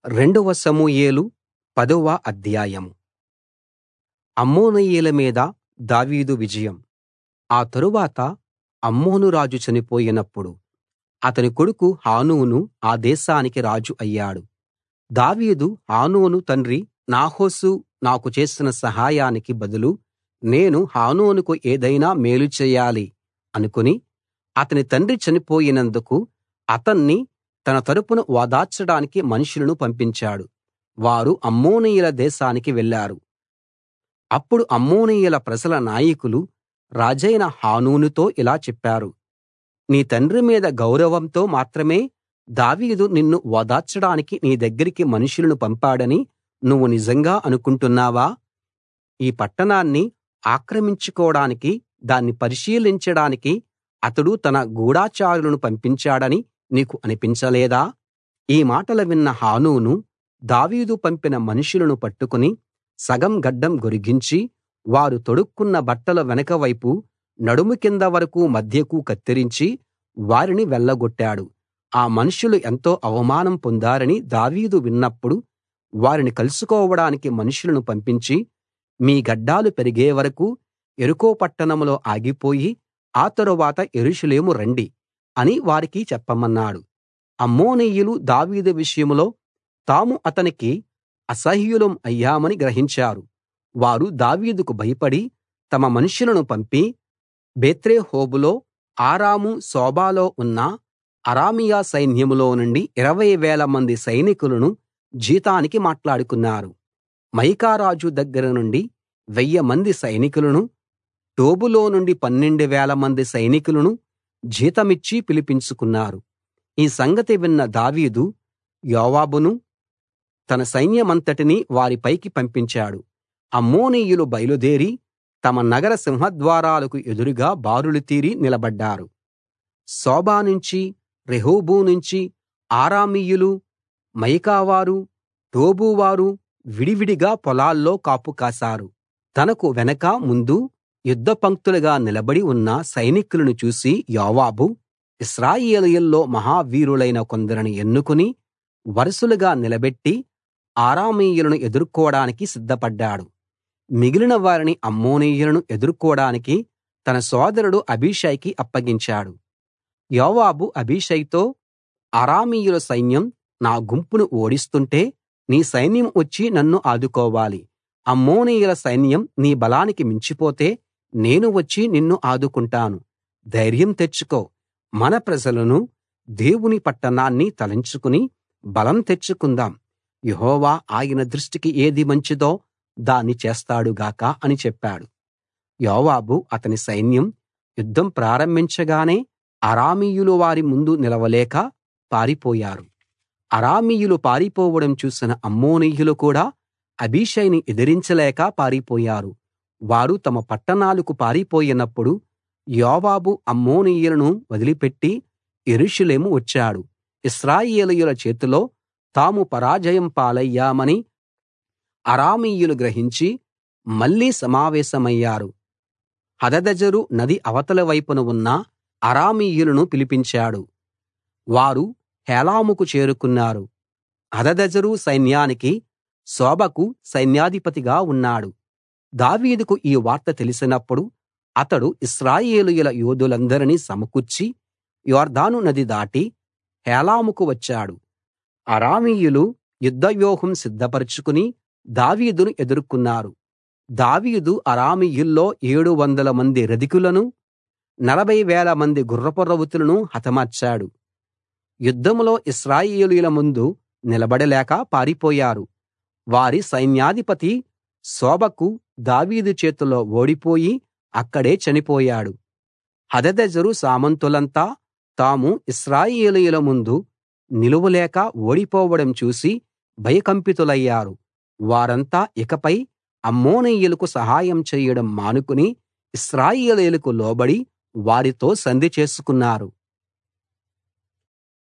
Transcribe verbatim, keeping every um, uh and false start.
రెండవ సమూయేలు పదవ అధ్యాయం. అమ్మోనీయుల మీద దావీదు విజయం. ఆ తరువాత అమ్నోను రాజు చనిపోయినప్పుడు అతని కొడుకు హానూను ఆ దేశానికి రాజు అయ్యాడు. దావీదు హానూను తండ్రి నాహాషు నాకు చేసిన సహాయానికి బదులు నేను హానూనుకు ఏదైనా మేలు చేయాలి అనుకుని అతని తండ్రి చనిపోయినందుకు అతన్ని తన తరపున ఓదార్చడానికి మనుషులను పంపించాడు. వారు అమ్మోనీయుల దేశానికి వెళ్ళారు. అప్పుడు అమ్మోనీయుల ప్రజల నాయకులు రాజైన హానూనుతో ఇలా చెప్పారు: నీ తండ్రి మీద గౌరవంతో మాత్రమే దావీదు నిన్ను ఓదార్చడానికి నీ దగ్గరికి మనుషులను పంపాడని నువ్వు నిజంగా అనుకుంటున్నావా? ఈ పట్టణాన్ని ఆక్రమించుకోడానికి దాన్ని పరిశీలించడానికి అతడు తన గూఢచారులను పంపించాడని నీకు అనిపించలేదా? ఈ మాటలు విన్న హానూను దావీదు పంపిన మనుషులను పట్టుకుని సగం గడ్డం గొరిగించి వారు తొడుక్కొన్న బట్టల వెనక వైపు నడుము కింద వరకూ మధ్యకు కత్తిరించి వారిని వెళ్ళగొట్టాడు. ఆ మనుషులు ఎంతో అవమానం పొందారని దావీదు విన్నప్పుడు వారిని కలుసుకోవడానికి మనుషులను పంపించి, మీ గడ్డాలు పెరిగే వరకూ యెరికో పట్టణంలో ఆగిపోయి ఆ తరువాత యెరూషలేము రండి అని వారికి చెప్పమన్నాడు. అమ్మోనీయులు దావీదు విషయంలో తాము అతనికి అసహ్యులం అయ్యామని గ్రహించారు. వారు దావీదుకు భయపడి తమ మనుషులను పంపి బేత్రెహోబులో అరాము సోబాలో ఉన్న అరామియా సైన్యంలో నుండి ఇరవై వేల మంది సైనికులను జీతానికి మాట్లాడుకున్నారు. మయకా రాజు దగ్గర నుండి వెయ్యి మంది సైనికులను, టోబులో నుండి పన్నెండు వేల మంది సైనికులను జీతమిచ్చి పిలిపించుకున్నారు. ఈ సంగతి విన్న దావీదు యోవాబును తన సైన్యమంతటినీ వారిపైకి పంపించాడు. అమ్మోనీయులు బయలుదేరి తమ నగర సింహద్వారాలకు ఎదురుగా బారులు తీరి నిలబడ్డారు. సోబా నుంచి, రెహోబు నుంచి అరామీయులు, మయకావారు, టోబువారు విడివిడిగా పొలాల్లో కాపు కాశారు. తనకు వెనక ముందు యుద్ధ పంక్తులుగా నిలబడి ఉన్న సైనికులను చూసి యోవాబు ఇశ్రాయేలీయుల్లో మహావీరులైన కొందరిని ఎన్నుకుని వరుసలుగా నిలబెట్టి అరామీయులను ఎదుర్కోడానికి సిద్ధపడ్డాడు. మిగిలిన వారిని అమ్మోనీయులను ఎదుర్కోడానికి తన సోదరుడు అబీషైకి అప్పగించాడు. యోవాబు అబీషైతో, అరామీయుల సైన్యం నా గుంపును ఓడిస్తుంటే నీ సైన్యం వచ్చి నన్ను ఆదుకోవాలి. అమ్మోనీయుల సైన్యం నీ బలానికి మించిపోతే నేను వచ్చి నిన్ను ఆదుకుంటాను. ధైర్యం తెచ్చుకో. మన ప్రజలను, దేవుని పట్టణాన్ని తలంచుకుని బలం తెచ్చుకుందాం. యెహోవా ఆయన దృష్టికి ఏది మంచిదో దాన్ని చేస్తాడు గాక అని చెప్పాడు. యోవాబు అతని సైన్యం యుద్ధం ప్రారంభించగానే అరామీయులు వారి ముందు నిలవలేక పారిపోయారు. అరామీయులు పారిపోవడం చూసిన అమ్మోనీయులు కూడా అబీషైని ఎదిరించలేక పారిపోయారు. వారు తమ పట్టణాలకు పారిపోయినప్పుడు యోవాబు అమ్మోనీయులను వదిలిపెట్టి యెరూషలేము వచ్చాడు. ఇశ్రాయేలీయుల చేతిలో తాము పరాజయం పాలయ్యామని అరామీయులు గ్రహించి మళ్ళీ సమావేశమయ్యారు. హదదెజరు నది అవతల వైపున ఉన్న అరామీయులను పిలిపించాడు. వారు హేలాముకు చేరుకున్నారు. హదదెజరు సైన్యానికి షోబకు సైన్యాధిపతిగా ఉన్నాడు. దావీదుకు ఈ వార్త తెలిసినప్పుడు అతడు ఇశ్రాయేలీయుల యోధులందరినీ సమకూర్చి యొర్దాను నది దాటి హేలాముకు వచ్చాడు. అరామీయులు యుద్ధవ్యూహం సిద్ధపరచుకుని దావీదును ఎదుర్కొన్నారు. దావీదు అరామీయుల్లో ఏడు వందల మంది రథికులను, నలభై వేల మంది గుర్రపు రౌతులను హతమార్చాడు. యుద్ధంలో ఇశ్రాయేలీయుల ముందు నిలబడలేక పారిపోయారు. వారి సైన్యాధిపతి షోబకు దావీదు చేతిలో ఓడిపోయి అక్కడే చనిపోయాడు. హదదెజరు సామంతులంతా తాము ఇశ్రాయేలీయుల ముందు నిలువలేక ఓడిపోవడం చూసి భయకంపితులయ్యారు. వారంతా ఇకపై అమ్మోనీయులకు సహాయం చేయడం మానుకుని ఇశ్రాయేలీయులకు లోబడి వారితో సంధి చేసుకున్నారు.